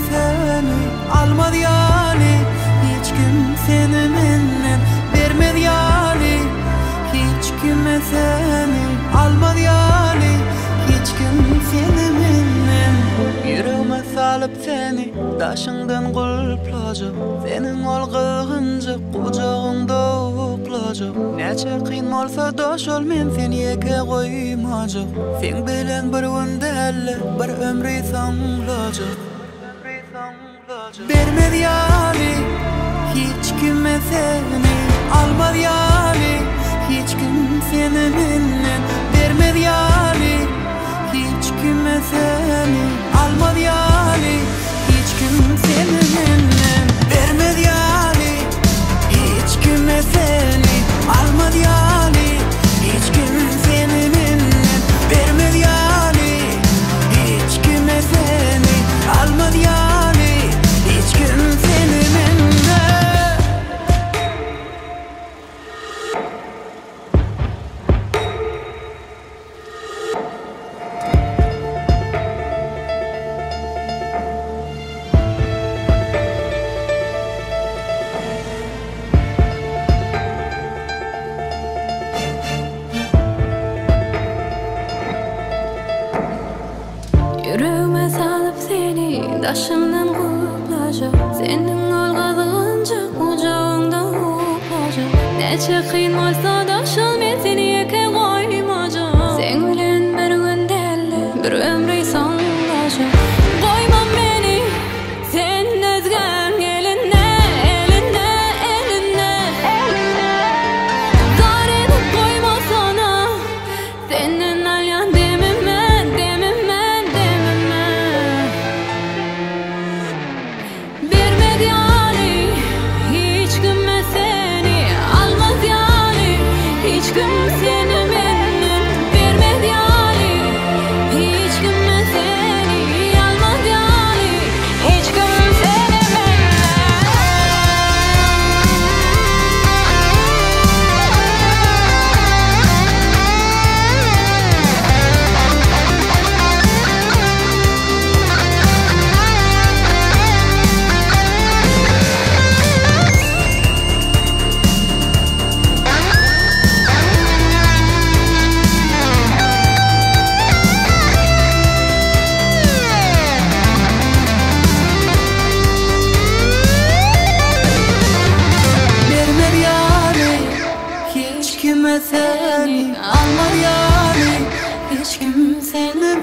seni almadı yani, hiç kim seni menden vermedi yani, hiç kim seni almadı yani, hiç kim seni menden. Yüreğime salıp seni daşından kulplacak, senin olgınca kucağında uplacak. Neçe kıyın olsa da şol men seni yeke koymacak, sen bilen bir gündelle bir ömrü sanlacak. Vermedi yani, hiç kim seni almadı yani, hiç kim seni menden vermedi yani, hiç kim seni almadı yani, hiç kim seni menden vermedi yani, hiç kim seni almadı yani, hiç kim seni menden vermedi yani, hiç kim seni almadı yani, hiç kim seni menden. Yüreğime salıp seni daşımdan kuplacak, senin olgadığınca kucağında uplacak. Neçe kıyın olsa da şol men seni yeke koymacak, sen bilen bir gündelle bir ömrü sanlacak. Koymam beni sen özgen eline, eline, eline, zar edip koyma sana senden alyan dememe, dememe, dememe. Vermedi yani, hiç kim seni almaz yani, hiç kim seni menden vermedi yani, hiç kim seni almaz yani, hiç kim seni menden. Vermedi yani, hiç kim seni almadı yani, hiç kim seni